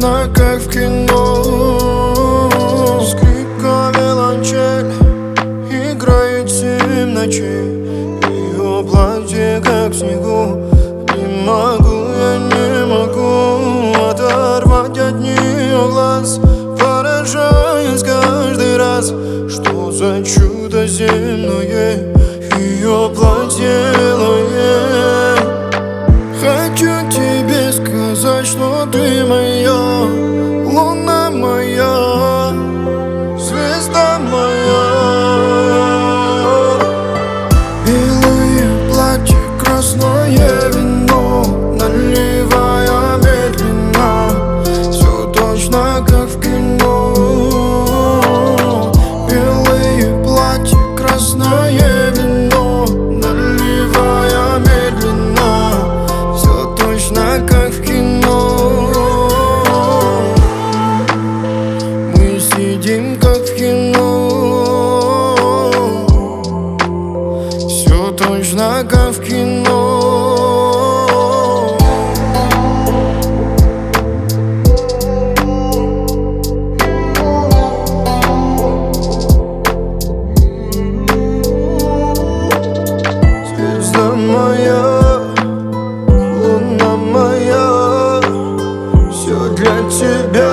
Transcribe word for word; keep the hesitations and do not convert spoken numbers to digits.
точно как в кино. Скрипка, виолончель играет семь ночей. Ее платье как в снегу. Не могу, я не могу оторвать от нее глаз, поражаясь каждый раз. Что за чудо земное ее платье белое. Хочу тебе сказать, что ты моя, луна моя, звезда моя. Белое платье, красное вино, наливая медленно, все точно как в кино. Белое платье, красное вино, наливая медленно, все точно как в кино. Мы сидим как в кино, все точно как в кино. Звезда моя, луна моя, все для тебя.